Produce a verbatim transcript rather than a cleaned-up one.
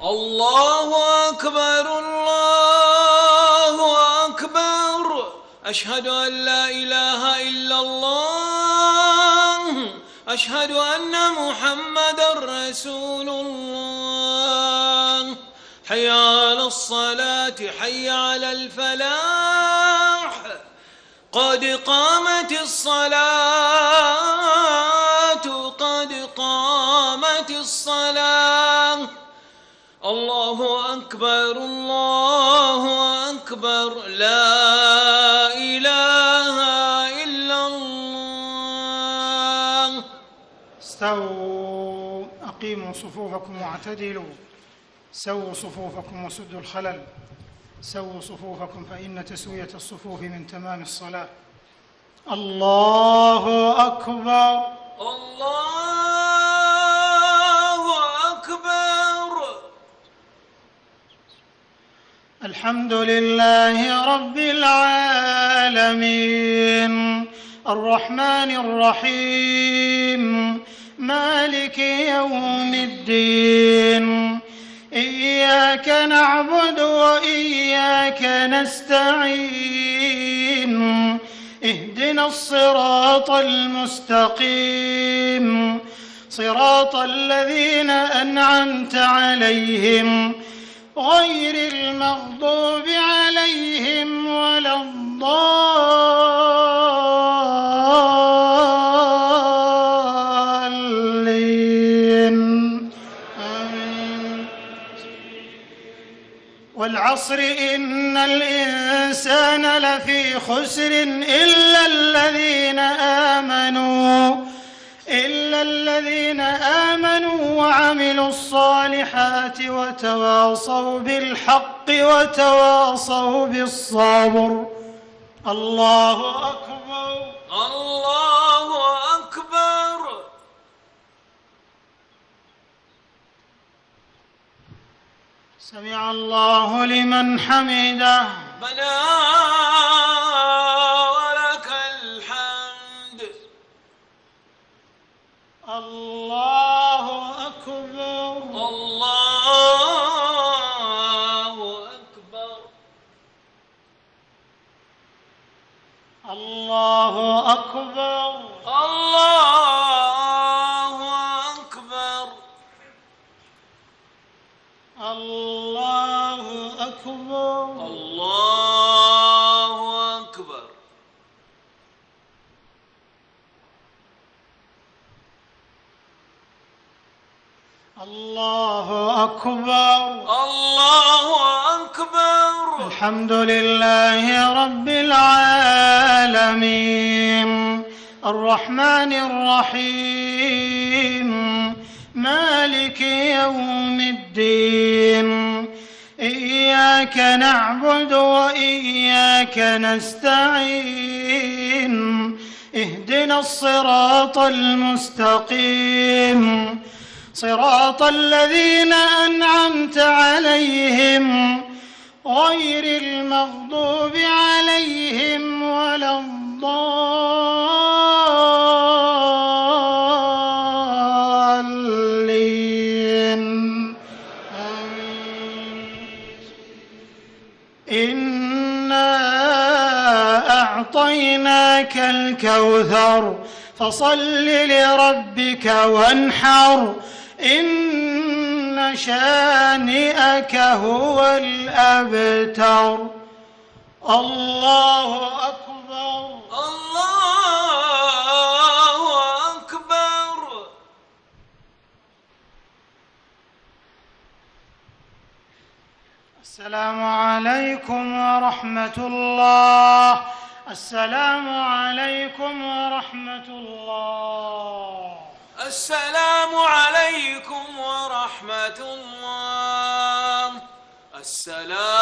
الله أكبر الله أكبر. أشهد أن لا إله إلا الله. أشهد أن محمدًا رسول الله. حي على الصلاة حي على الفلاح. قد قامت الصلاة قد قامت الصلاة. الله أكبر الله أكبر. لا إله إلا الله. استووا أقيموا صفوفكم واعتدلوا. سووا صفوفكم وسدوا الخلل. سووا صفوفكم فإن تسوية الصفوف من تمام الصلاة. الله أكبر الله أكبر. الحمد لله رب العالمين الرحمن الرحيم مالك يوم الدين. إياك نعبد وإياك نستعين. اهدنا الصراط المستقيم صراط الذين أنعمت عليهم غير المغضوب عليهم ولا الضالين. آمين. والعصر إن الإنسان لفي خسر إلا الذين آمنوا إلا الذين آمنوا وعملوا الصالحات وتواصوا بالحق وتواصوا بالصبر. الله أكبر الله أكبر. سمع الله لمن حمده. ربنا ولك الحمد. الله أكبر الله أكبر. الله أكبر الله أكبر. الله أكبر الله أكبر. الله أكبر الله أكبر. الحمد لله رب العالمين الرحمن الرحيم مالك يوم الدين. إياك نعبد وإياك نستعين. اهدنا الصراط المستقيم صراط الذين أنعمت عليهم غير المغضوب عليهم ولا الضالين. آمين. إنا أعطيناك الكوثر فصل لربك وانحر إن شانئك هو الأبتر. الله أكبر الله أكبر. السلام عليكم ورحمة الله. السلام عليكم ورحمة الله. السلام عليكم ورحمة الله. السلام